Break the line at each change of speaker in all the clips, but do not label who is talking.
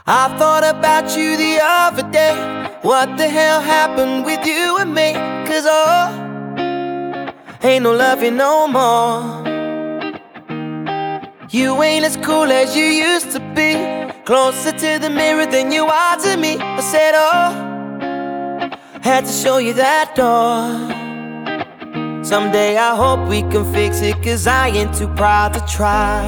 I thought about you the other day. What the hell happened with you and me? 'Cause ain't no loving no more. You ain't as cool as you used to be, closer to the mirror than you are to me. I said, had to show you that door. Someday I hope we can fix it, 'cause I ain't too proud to try.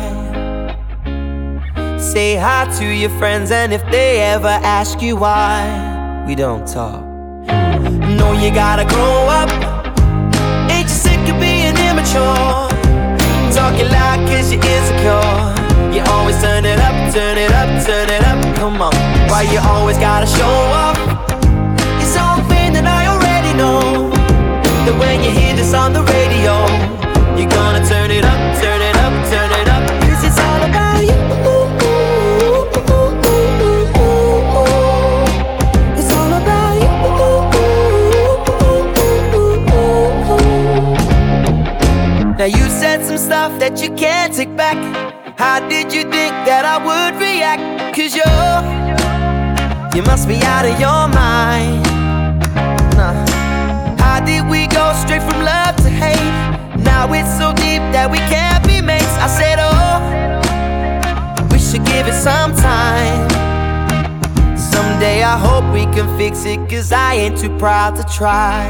Say hi to your friends, and if they ever ask you why we don't talk, know you gotta grow up. Ain't you sick of being immature? Talking loud 'cause you're insecure. You always turn it up, turn it up, turn it up. Come on, why you always gotta show up? It's something that I already know, that when you hear this on the radio, you're gonna turn it up, turn it up, turn it up. 'Cause it's all about you. It's all about you. Now you said some stuff that you can't take back. How did you think that I would react? 'Cause you must be out of your mind. Nah. How did we go straight from love to hate? Now it's so deep that we can't be mates. I said, we should give it some time. Someday I hope we can fix it, 'cause I ain't too proud to try.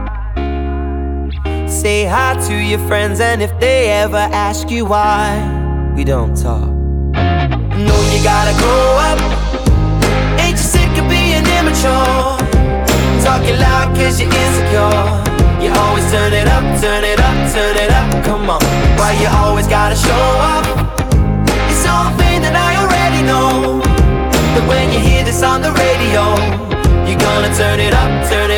Say hi to your friends, and if they ever ask you why we don't talk, know you gotta grow up. Ain't you sick of being immature? Talking loud 'cause you're insecure. You always turn it up, turn it up, turn it up. Come on, why you always gotta show up? It's something that I already know, that when you hear this on the radio, you're gonna turn it up, turn it up.